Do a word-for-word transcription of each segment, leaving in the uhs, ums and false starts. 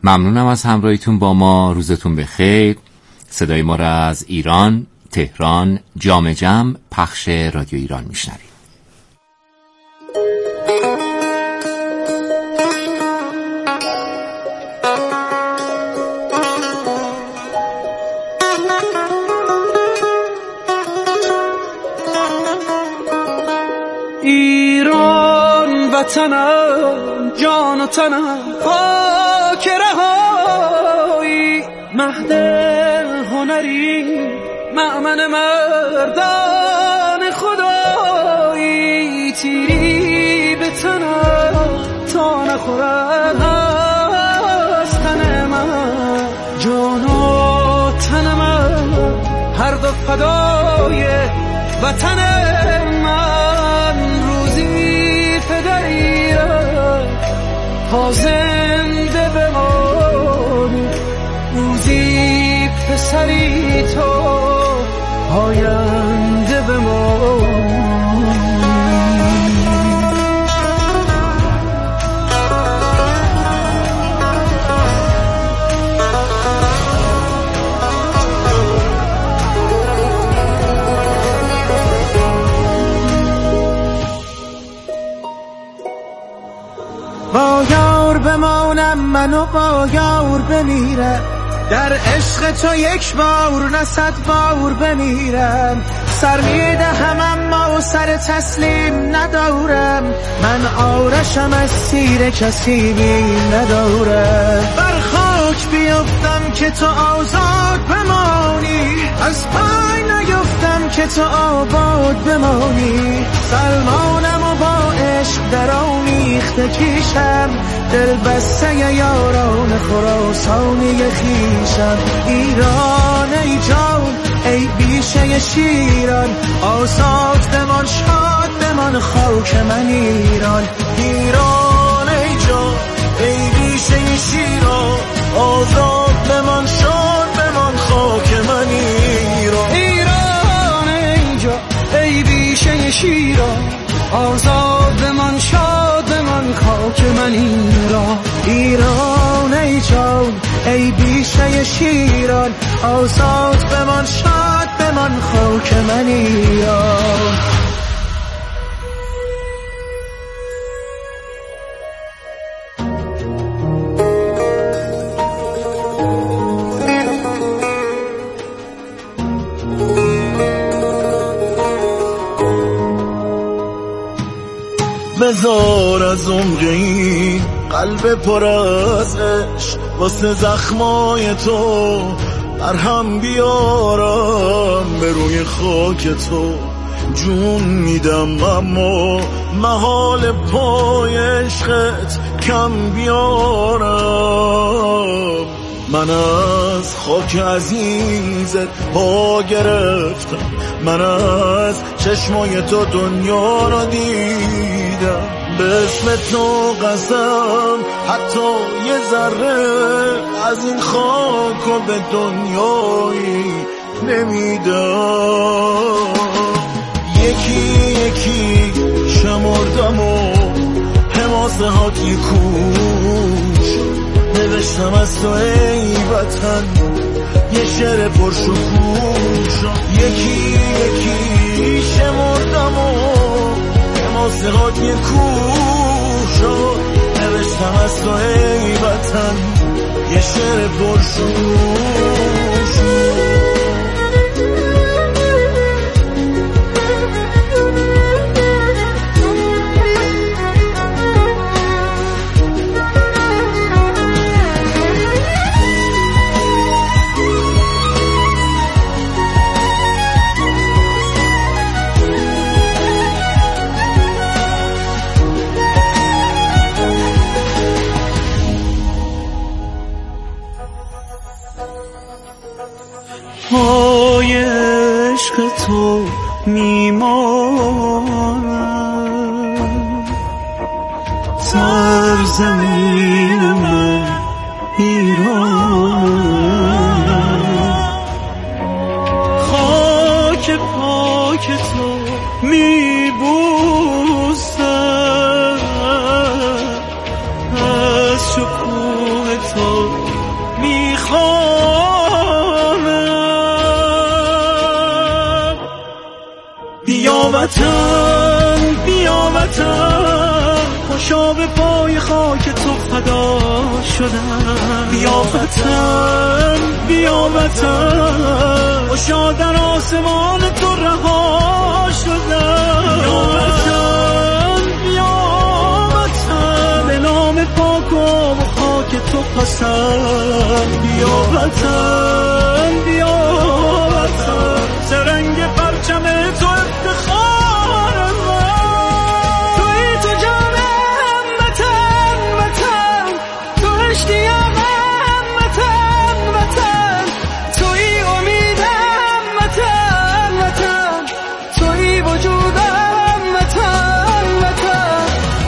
ممنونم از همراهیتون با ما. روزتون بخیر. صدای ما را از ایران، تهران، جام جم پخش رادیو ایران میشنوید. ایران وطنم، جان و تنم، خاک رهایی، مهد هنری، مأمن مردان خدایی، تیری به تنم تا نخورد از تن من، جان و تن من هر دو فدای وطن من، روزی فدایی‌ام تا زنده بمانی، روزی پسری تو آینده بمانی. با یار بمانم منو با یار بمیرم، در عشق تو یک بار نه صد بار بمیرم، سر میدهم اما سر تسلیم ندارم، من آرشم از تیر کسی بیم ندارم، بر خاک بیفتم که تو آزاد بمانی، از پای نیفتم که تو آباد بمانی، سلمانم و با عشق در آمیخته کیشم، دل بسته یاران خراسانی خیشم، ایران ای جان ای بیشه شیران، آزاد بمان شاد بمان خاک من ایران، ایران ای جان ای بیشه شیران، آزاد بمان شاد بمان خاک من ایران، ایران ای جان ای بیشه شیران، آزاد بمان شاد بمان خاک من ایران، ایران ای جان ای بیشه شیران، آزاد بمان شاد بمان خاک من ایران. بذار از عمر این قلب پر از عشق واسه زخمای تو مرهم بیارم، به روی خاک تو جون میدم اما محال پای عشقت کم بیارم، من از خاک عزیزت پا گرفتم، من از چشمای تو دنیا را دیدم، به اسم تو قسم حتی یه ذره از این خاک و به دنیایی نمیدم، یکی یکی شمردم و حماسه هات یه کوش، نوشتم از تو ای وطن یه شعر پرشکوش، یکی یکی شمردم و حماسه هات یه کوش، نوشتم از تو ای وطن یه شعر پرشکوش. پای عشق تو میمانم، سرزمین من ایران، خاک پاک تو میبوسم، از شکوه تو پاشا به پای خاک تو فدا شدم. بیا وطن بیا وطن خوشا در آسمان تو رها شدم. بیا وطن بیا وطن به نام پاک و خاک تو پسند. بیا وطن بیا وطن سرنگ پرچم تو افتخار من. توی تو جانم وطن وطن تو اشتیاقم وطن وطن توی امیدم وطن وطن توی وجودم وطن وطن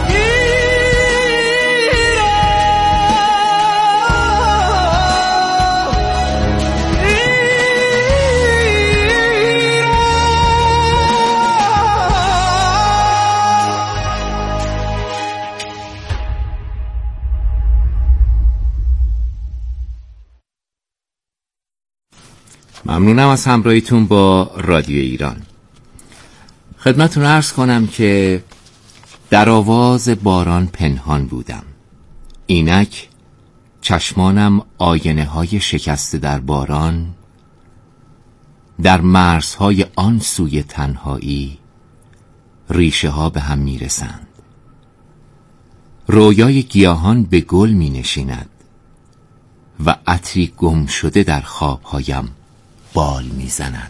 ممنونم از همراهیتون با رادیو ایران. خدمتتون عرض کنم که در آواز باران پنهان بودم، اینک چشمانم آینه های شکسته در باران، در مرزهای آن سوی تنهایی ریشه ها به هم می رسند. رویای گیاهان به گل می نشیند و عطری گم شده در خوابهایم بال می زند.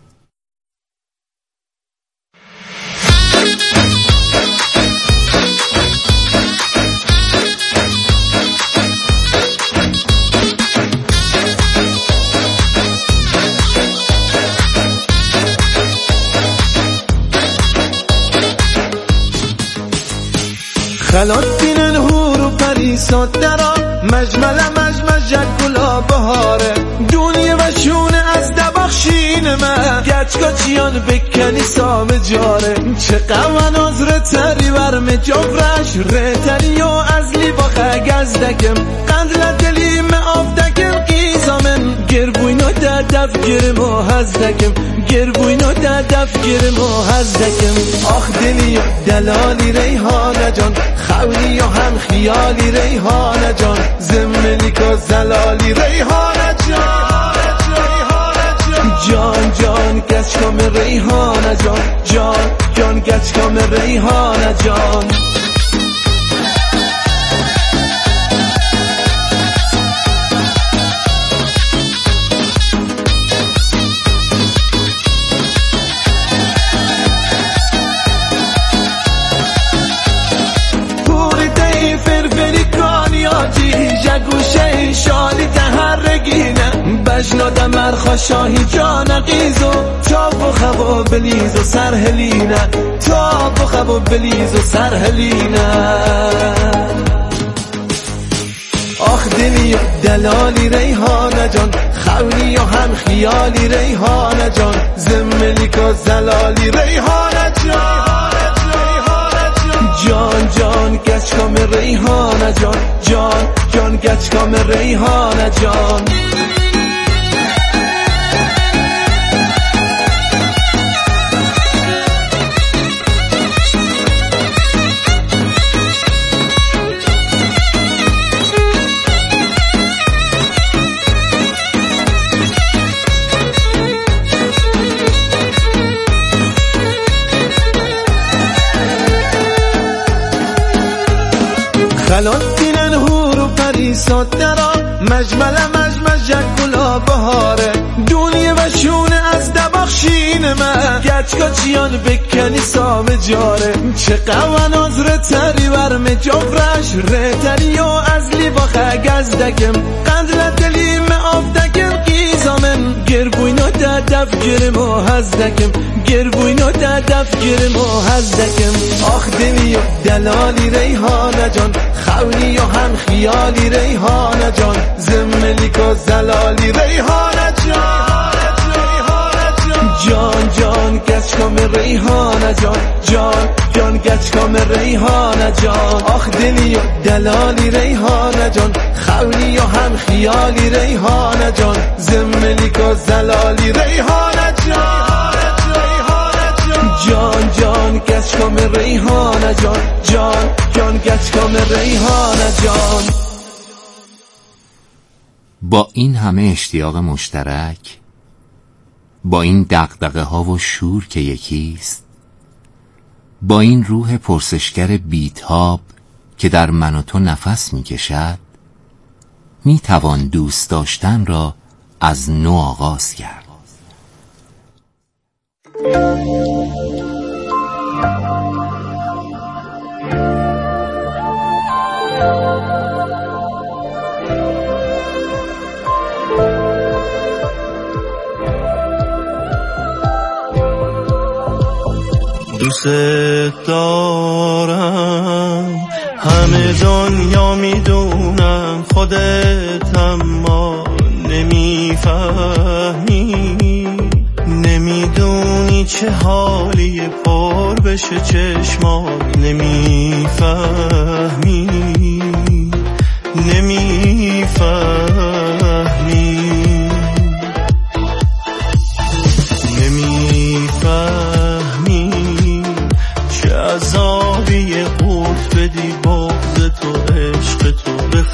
خلات بینن هور و پریسات درا مجمل مجمج گلا بهاره دنیا و شونه از دبخشین من گچکا چیان بکنی سام جاره چه قوان از رتری ورم جفرش رتری و از لی باخه گزدکم قندل دلیم آفتکم قیزامن گربوینو در دف گرم و هزدکم گربوینو در دف گرم و هزدکم. آخ دلی دلالی ریحانه جان خولی و هم خیالی ریحانه جان زملی که زلالی ریحانه جان جان جان گچکام ریحانه جان جان جان گچکام ریحانه جان. جگوشه شالی تهرگینه بجنادم مرخا شاهی جان قیزو تاب و خبا بلیز و سرهلینه تاب و خبا بلیز و سرهلینه. آخ دلی دلالی ریحانه جان خولی و هم خیالی ریحانه جان زملی که زلالی ریحانه جان جان جان گچکام ریحانه جان جان جان گچکام ریحانه جان. خلات بینن هور و پریسات درا مجمل مجمج گلا بهاره دنیا و شونه از دبخشین من گچکا چیان بکنی سام جاره چه قوان از رتری ورم جفرش رتری و از لی باخه گزدکم قندل دلیم آفتکم قیزامن گربوینو در دف گرم و هزدکم گربوینو در دف گرم و هزدکم. آخ دلی دلالی ریحانه جان خولی و هم خیالی ریحانه جان زملی که زلالی ریحانه جان جان جان گچکام ریحانه جان جان جان گچکام ریحانه جان. آخ دلی دلالی ریحانه جان خولی و هم خیالی ریحانه جان زملی که زلالی ریحانه جان جان جان گچکام گچکام ریحانه جان جان جان گچکام ریحانه جان. با این همه اشتیاق مشترک، با این دغدغه ها و شور که یکیست، با این روح پرسشگر بیتاب که در من و تو نفس می کشد، می توان دوست داشتن را از نو آغاز کرد. دوست دارم، همه دنیا میدونم، خودت اما نمیفهمی، نمیدونی چه حالی پر بشه چشمات، نمیفهمی نمیفهمی نمیفهمی چه عذابی قورت بدی بغض تو عشق تو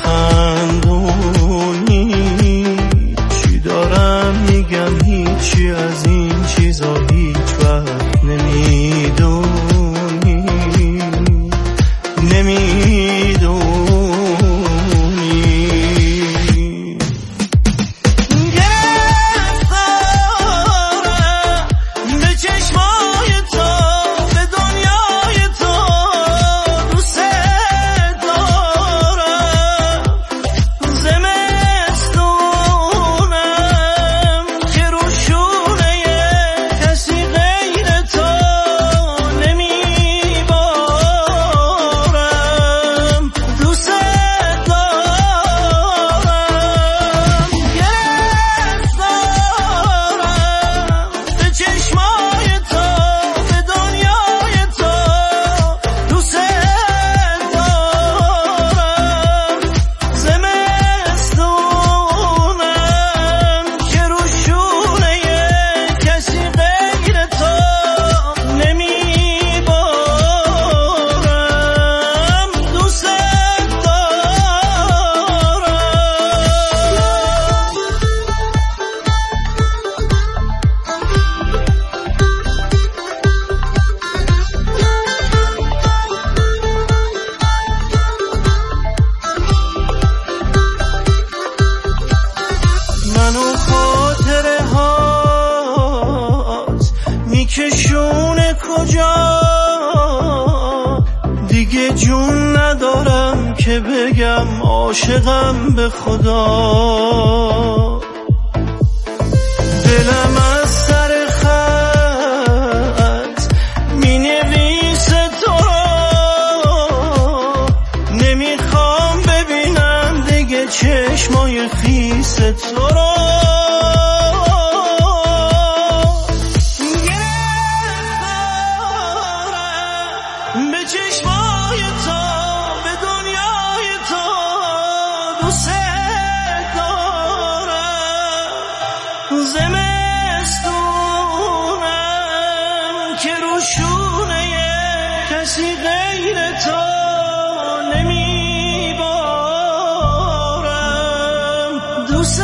بخندونی. چی دارم میگم هیچی از این چیزا هیچ وقت نمیدونی نمیدونی. کشونه کجا دیگه جون ندارم که بگم عاشقم به خدا. دلم از سر خط می نویسه تو را، نمیخوام ببینم دیگه چشمای خیس تو را. به چشمای تو به دنیای تو دوست دارم. زمستونم که روشونه کسی غیر تو نمیبارم. دوست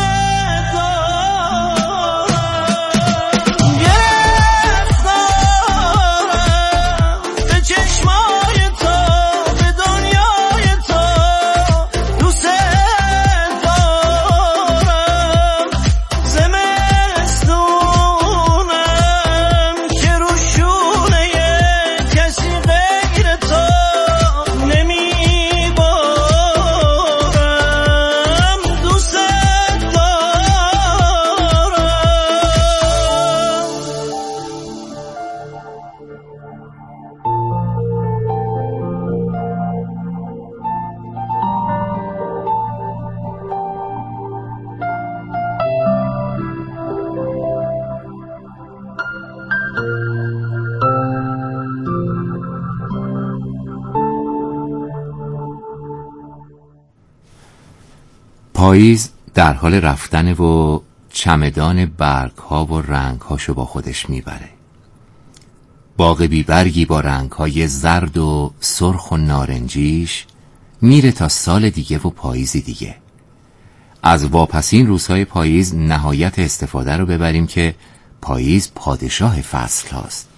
پاییز در حال رفتن و چمدان برگ ها و رنگ هاشو با خودش میبره. باغ بیبرگی با رنگ‌های زرد و سرخ و نارنجیش میره تا سال دیگه و پاییزی دیگه. از واپسین روزهای پاییز نهایت استفاده رو ببریم که پاییز پادشاه فصل هاست.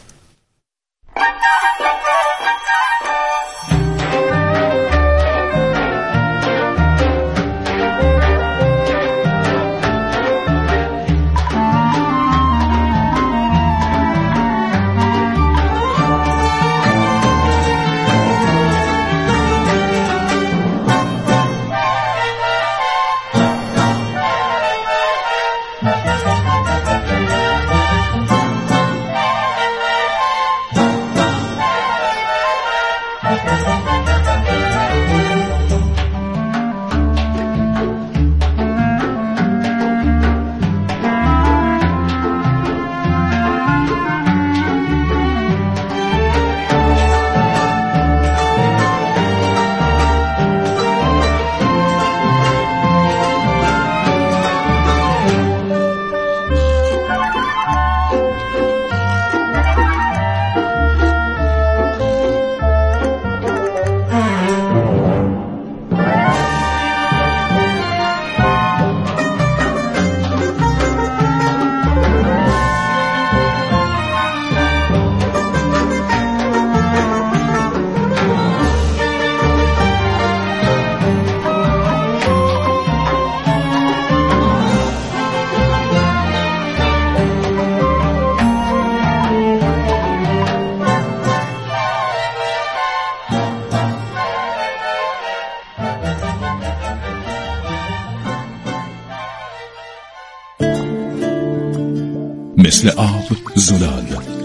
مثل آب زلال،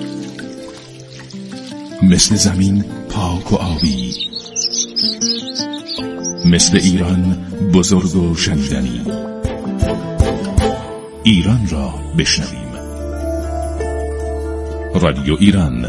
مثل زمین پاک و آبی، مثل ایران بزرگ و شنیدنی. ایران را بشنویم. رادیو ایران.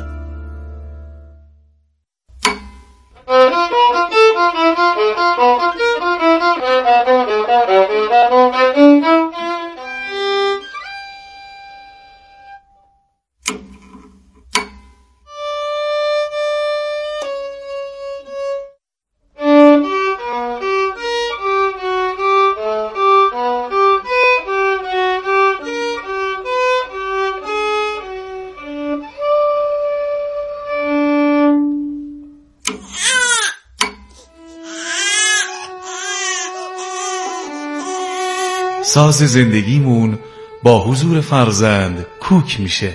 ساز زندگیمون با حضور فرزند کوک میشه.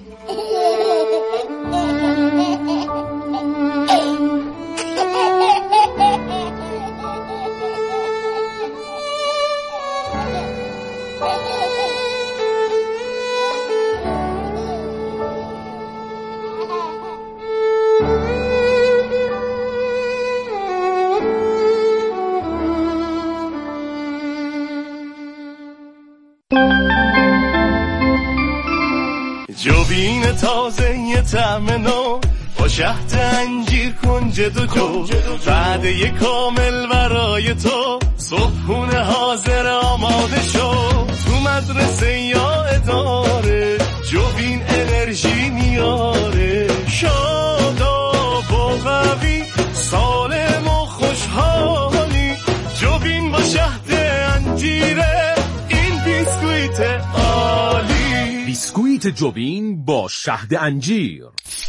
جوین تازه یه طعم نو با شهد انجیر کنجد و جو، وعده کامل برای تو، صبحونه حاضر آماده شو. تو مدرسه یا اداره جوین انرژی میاره، شاداب و قوی، سالم و خوشحالی. جوین با شهد انجیره، این بیسکویت عالی. بیسکویت جوین با شهد انجیر.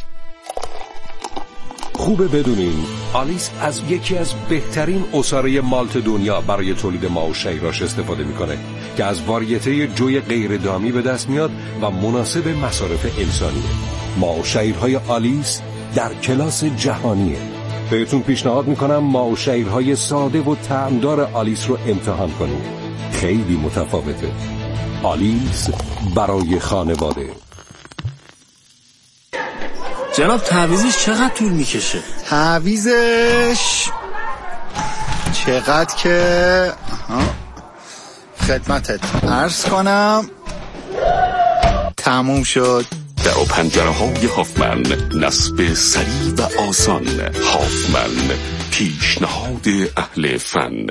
خوبه بدونین آلیس از یکی از بهترین عصاره مالت دنیا برای تولید ماو شیراش استفاده میکنه که از واریته جوی غیر دامی به دست میاد و مناسب مصارف انسانیه. ماو شیرهای آلیس در کلاس جهانیه. بهتون پیشنهاد میکنم ماو شیرهای ساده و طعمدار آلیس رو امتحان کنید. خیلی متفاوته. آلیس برای خانواده. جناب تعویزش چقدر طول میکشه؟ تعویزش چقدر که خدمتت عرض کنم تموم شد. در و پنجره های هافمن، نصب سریع و آسان. هافمن، پیشنهاد اهل فن.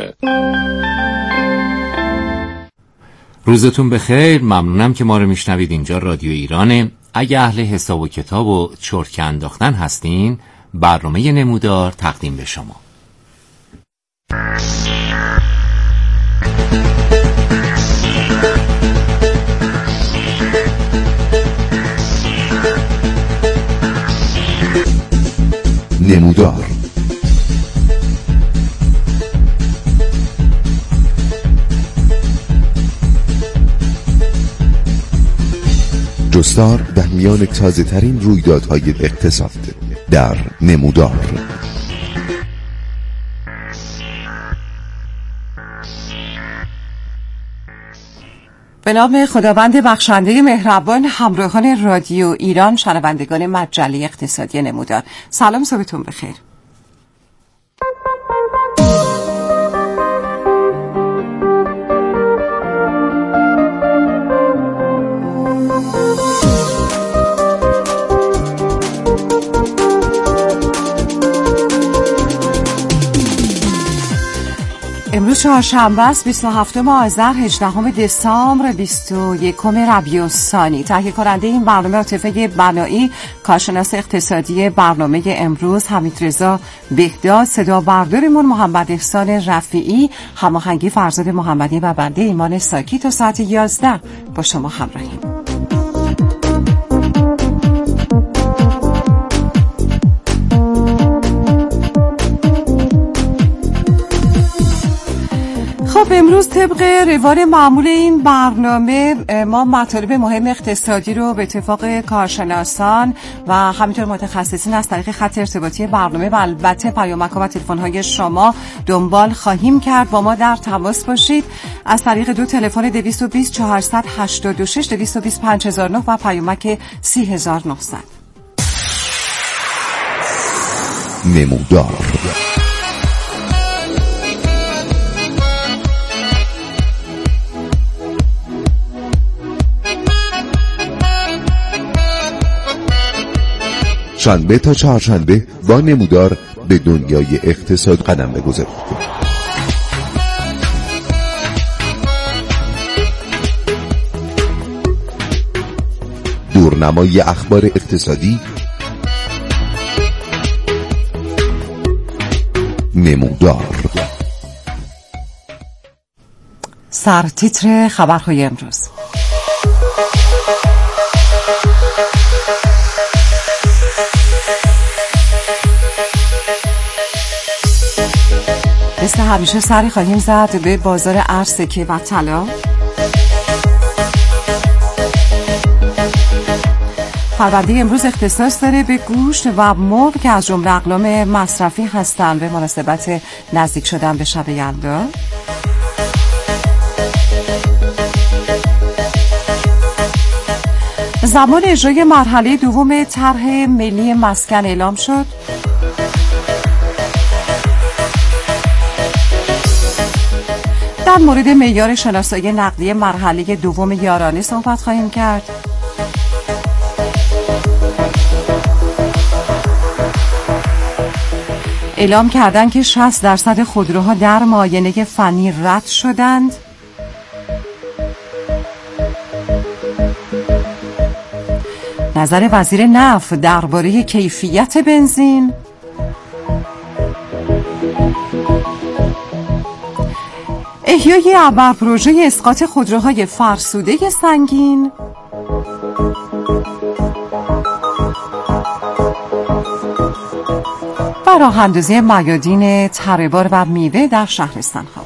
روزتون بخیر. ممنونم که ما رو میشنوید. اینجا رادیو ایرانه. اگه اهل حساب و کتاب و چرت انداختن هستین، برنامه نمودار تقدیم به شما. نمودار جستار در میان تازه ترین رویدادهای اقتصاد در نمودار. به نام خداوند بخشنده مهربان، همراهان رادیو ایران، شنوندگان مجله اقتصادی نمودار، سلام، صبحتون بخیر. امروز چهارشنبه است، بیست و هفتم آذر، هجدهم دسامبر، بیست و یکم ربیع الثانی. تهیه کننده این برنامه عاطفه بنایی، کارشناس اقتصادی برنامه امروز حمیدرضا بهداد، صدا بردارمون محمد احسان رفیعی، هماهنگی فرزاد محمدی و بنده ایمان ساکی. تا ساعت یازده با شما همراهیم. خب امروز طبق روال معمول این برنامه ما مطالب مهم اقتصادی رو به اتفاق کارشناسان و همینطور متخصصین از طریق خط ارتباطی برنامه و البته پیامک‌ها و تلفن‌های شما دنبال خواهیم کرد. با ما در تماس باشید از طریق دو تلفن دویست و بیست چهارصد و هشتاد و شش، دویست و بیست پنج هزار و نه و پیامک سی هزار و نهصد. نمودار شنبه تا چهارشنبه با نمودار به دنیای اقتصاد قدم بگذارید. دورنمای اخبار اقتصادی، نمودار. سرتیتر خبرهای امروز: مثل همیشه سری خواهیم زد به بازار ارز، سکه و طلا. پرونده امروز اختصاص داره به گوشت و مرغ که از جمله اقلام مصرفی هستند به مناسبت نزدیک شدن به شب یلدا. زمان اجرای مرحله دوم طرح ملی مسکن اعلام شد. در مورد معیار شناسایی نقدی مرحله دوم یارانه صحبت خواهیم کرد. اعلام کردن که شصت درصد خودروها در معاینه فنی رد شدند. نظر وزیر نفت درباره کیفیت بنزین. احیای ابر پروژه اسقاط خودروهای فرسوده سنگین. و راه اندازی میادین تره‌بار و میوه در شهرستان‌ها.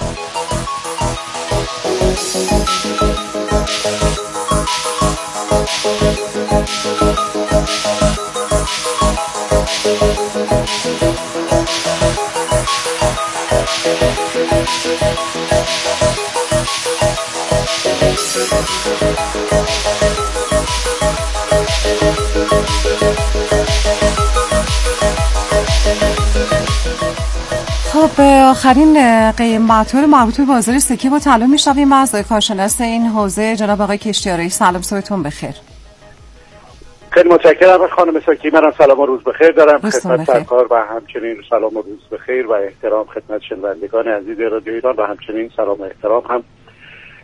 خب آخرین قیمت رو مربوط به بازار سکه و طلا میشنویم از کارشناس این حوزه جناب آقای کشتیاری. سلام، صبحتون بخیر. خیلی متشکرم خانم ساکی. منم سلام و روز بخیر دارم خدمت سرکار و همچنین سلام و روز بخیر و احترام خدمت شنوندگان عزیز رادیو ایران و همچنین سلام و احترام هم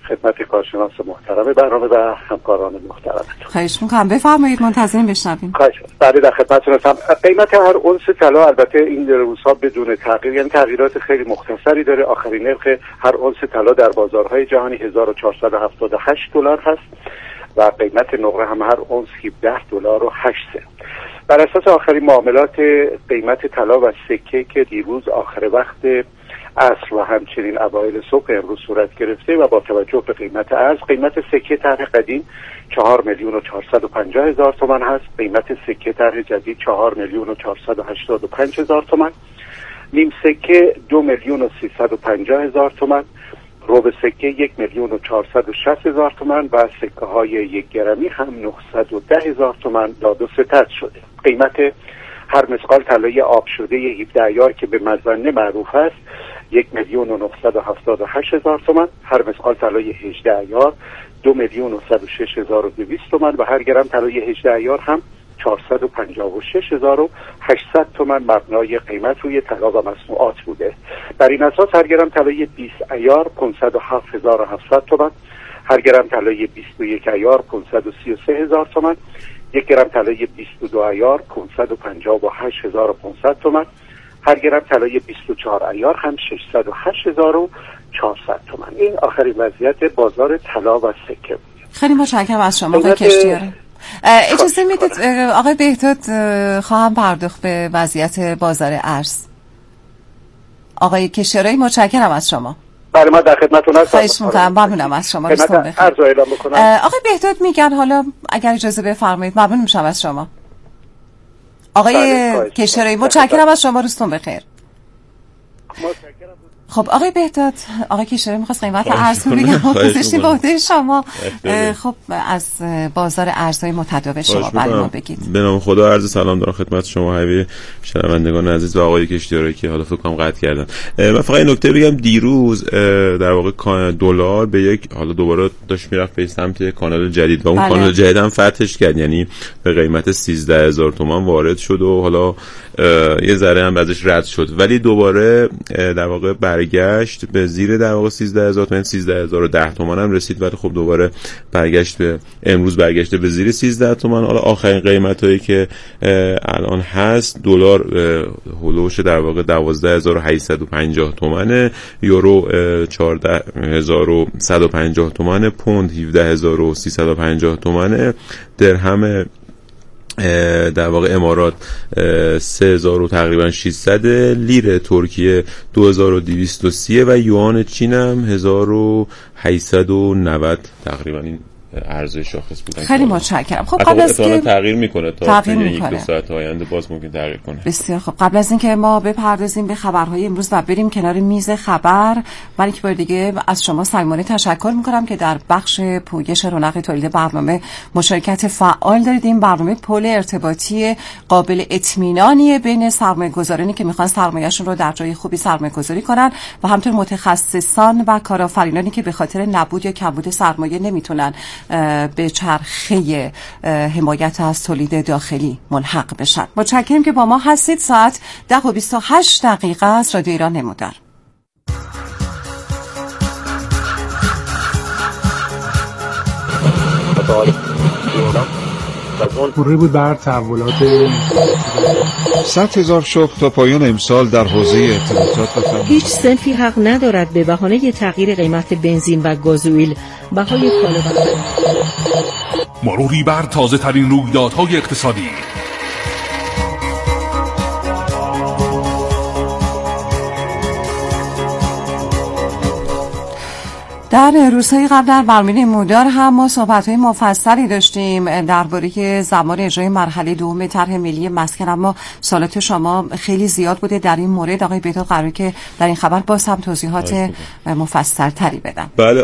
خدمت کارشناس محترم برنامه و همکاران محترم. خواهش می‌کنم بفرمایید، منتظریم بشنویم. خواهش. بله در خدمتتون هستم. قیمت هر اونس طلا البته این روزها بدون تغییر، یعنی تغییرات خیلی مختصری داره. آخرین نرخ هر اونس طلا در بازارهای جهانی هزار و چهارصد و هفتاد و هشت دلار هست و قیمت نقره هم هر اونس هفده دلار و هشت سنت. بر اساس آخرین معاملات قیمت طلا و سکه که دیروز آخر وقت عصر و همچنین اوایل صبح امروز صورت گرفته و با توجه به قیمت ارز، قیمت سکه طرح قدیم چهار میلیون و چهارصد و پنجاه هزار تومان هست. قیمت سکه طرح جدید چهار میلیون و چهارصد و هشتاد و پنج هزار تومان. نیم سکه دو میلیون و سیصد و پنجاه هزار تومان. ربع سکه یک میلیون و چهارصد و شصت هزار تومان و سکه های یک گرمی هم نهصد و ده هزار تومان داد و ستد شده. قیمت هر مسقال طلای آب شده هفده عیار که به مزنه معروف است یک میلیون و نهصد و هفتاد و هشت هزار تومان. هر مسقال طلای هجده عیار دو میلیون و صد و شش هزار و دویست تومان و هر گرم طلای هجده عیار هم چهارصد و پنجاه و شش هزار و هشتصد تومان مبنای قیمت روی طلا و مصنوعات بوده. بر این اساس هر گرم طلای بیست عیار پانصد و هفت هزار و هفتصد تومان، هر گرم طلای بیست و یک عیار پانصد و سی و سه هزار تومان، یک گرم طلای بیست و دو عیار پانصد و پنجاه و هشت هزار و پانصد تومان، هر گرم طلای بیست و چهار عیار هم ششصد و هشت هزار و چهارصد تومان. این آخرین وضعیت بازار طلا و سکه بود. خیلی متشکرم از شما آقای کشتیاری. اجازه میدید آقای بهداد خواهم پرداخت به وضعیت بازار ارز. آقای کشتیاری متشکرم از شما. بله من در خدمتتون هستم. خواهش می‌کنم، ممنونم از شما. خدمت ارز اعلام می‌کنم. آقای بهداد میگن حالا اگر اجازه بفرمایید ممنون میشم از شما. آقای کشتیاری متشکرم از شما، روزتون بخیر. خب آقای بهداد، آقای کشتیاری می‌خواست قیمت ارز رو بگم گذاشتیم به عهده شما. خب از بازار ارزهای متداول شما برای ما بگید. به نام خدا عرض سلام دارم خدمت شما حبیب شنوندگان عزیز و آقای کشتیاری که حالا فکر کنم قطع کردن. من فقط این نکته بگم، دیروز در واقع دلار به یک حالا دوباره داشت میرفت به سمت کانال جدید و اون بله. کانال جدید هم فتحش کرد، یعنی به قیمت سیزده هزار تومان وارد شد و حالا یه ذره هم ازش رد شد، ولی دوباره در واقع برگشت به زیر در واقع سیزده هزار تومان، سیزده هزار و ده تومان هم رسید، ولی خب دوباره برگشت به امروز برگشته به زیر سیزده تومان. حالا آخرین قیمتایی که الان هست دلار هولوش در واقع دوازده هزار و هشتصد و پنجاه تومانه، یورو چهارده هزار و صد و پنجاه تومانه، پوند هفده هزار و سیصد و پنجاه تومانه، درهم در واقع امارات سه هزار و تقریبا ششصد، لیر ترکیه دو هزار و دویست و سی و یوان چین هم هزار و هشتصد و نود تقریبا. این ارزش شاخص بودن. خیلی متشکرم. خب قبل از که تغییر میکنه تا تغییر یک دو ساعت آینده باز ممکن تغییر کنه. بسیار خب، قبل از اینکه ما بپردازیم به خبرهای امروز و بریم کنار میز خبر، من یک بار دیگه از شما صمیمانه تشکر میکنم که در بخش پویش رونق تولید برنامه مشارکت فعال دارید. این برنامه پل ارتباطی قابل اطمینانی بین سرمایه‌گذارانی که میخوان سرمایه‌شون رو در جای خوبی سرمایه‌گذاری کنن و همینطور متخصصان و کارآفرینانی که به خاطر نبود یا کمبود سرمایه نمیتونن به چرخه حمایت از تولید داخلی ملحق بشن. متشکرم که با ما هستید. ساعت ده و بیست و هشت دقیقه است. رادیو ایران نمودار. پوره بود بر تحولات صد هزار شغل تا پایان امسال در حوزه اطلاعات و فنی. هیچ صنفی حق ندارد به بهانه تغییر قیمت بنزین و گازوئیل بهای کالا مروری بر تازه ترین رویدادهای اقتصادی. در روزهای قبل در برنامه نمودار هم ما صحبت‌های مفصلی داشتیم درباره زمان اجرای مرحله دوم طرح ملی مسکن، اما سوالات شما خیلی زیاد بوده در این مورد. آقای بهداد قراره که در این خبر باز هم توضیحات مفصل تری بدن. بله